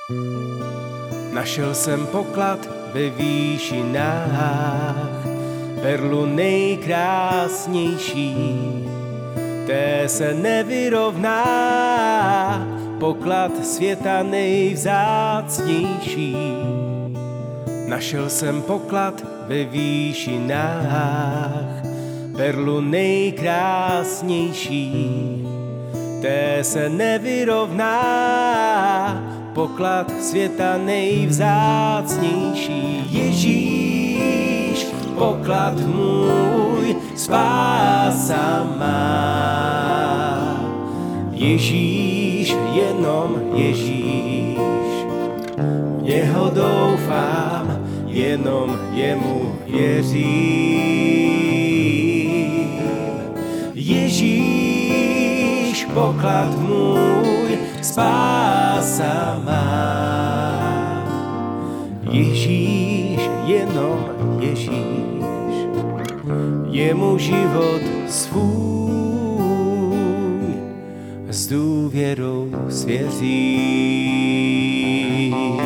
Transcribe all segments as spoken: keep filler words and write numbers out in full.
Našel jsem poklad ve výšinách, perlu nejkrásnější, té se nevyrovná, poklad světa nejvzácnější. Našel jsem poklad ve výšinách, perlu nejkrásnější, té se nevyrovná, poklad světa nejvzácnější. Ježíš, poklad můj, spása má. Ježíš, jenom Ježíš, v něho doufám, jenom jemu věřím. Ježíš, poklad můj, spása má. Ježíš, jenom Ježíš, jemu život svůj s důvěrou svěřím.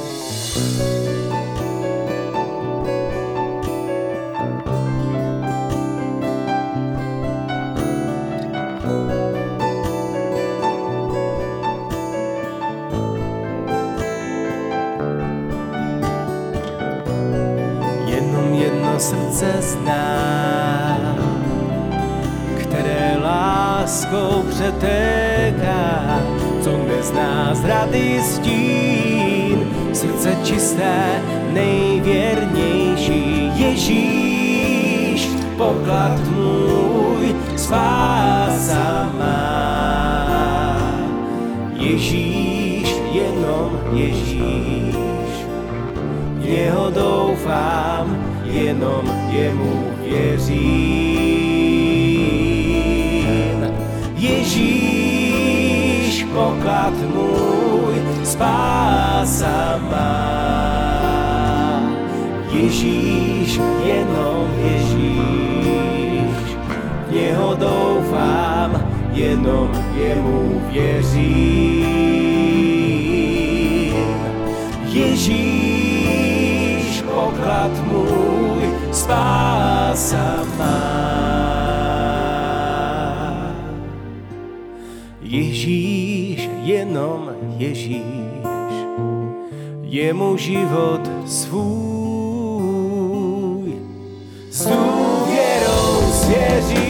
Jedno srdce znám, které láskou přetéká, co nezná zrady stín, srdce čisté, nejvěrnější. Ježíš, poklad můj, spása má. Ježíš, jenom Ježíš, v něho doufám, jenom jemu věřím. Ježíš, poklad můj, spása má. Ježíš, jenom Ježíš, v něho doufám, jenom jemu věřím. Ježíš, poklad můj, spása má. Ježíš, jenom Ježíš, jemu život svůj s důvěrou svěřím.